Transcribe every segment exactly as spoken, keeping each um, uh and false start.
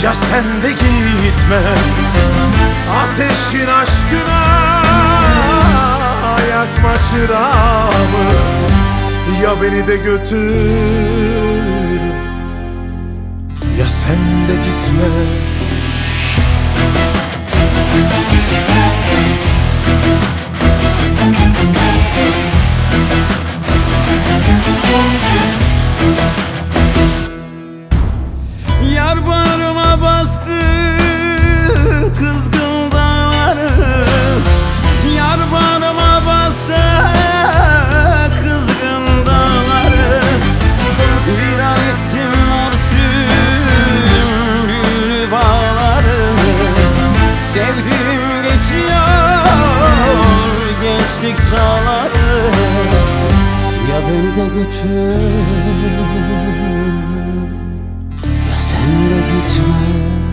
ya sen de gitme. Ateşin aşkına yakma çırağımı, ya beni de götür ya sen de gitme. Yar bağrıma bastı kızgın dağları, yar bağrıma bastı kızgın dağları. Viran ettim mor sümbül bağları. Sevdiğim geçiyor gençlik çağları, ya beni de götür ya sen de gitme.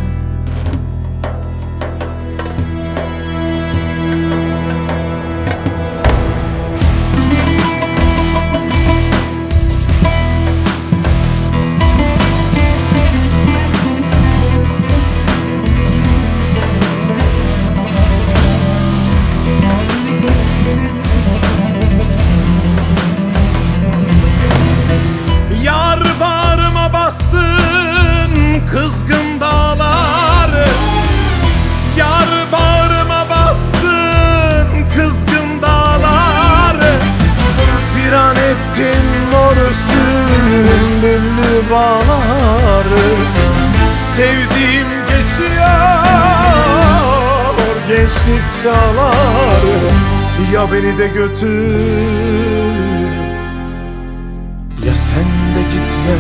Yar bağrıma bastın kızgın dağları, yar bağrıma bastın kızgın dağları. Bir an ettin mor sümbüllü bağları. Sevdiğim geçiyor gençlik çağları, ya beni de götür ya sen de gitme.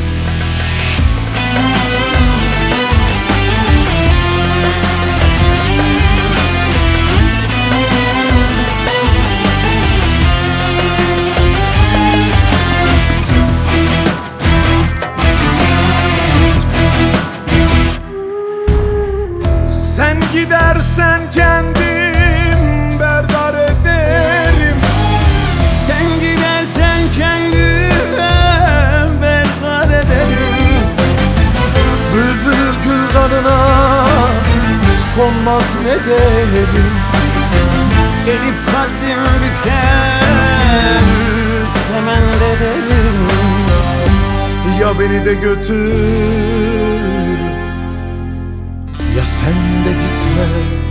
Sen gidersen kendim berdar ederim. Sen gidersen kendime berdar ederim. Bülbül gül kanına konmaz ne derim. Elif kalbim büker kemend ederim. Ya beni de götür ya sen de gitme.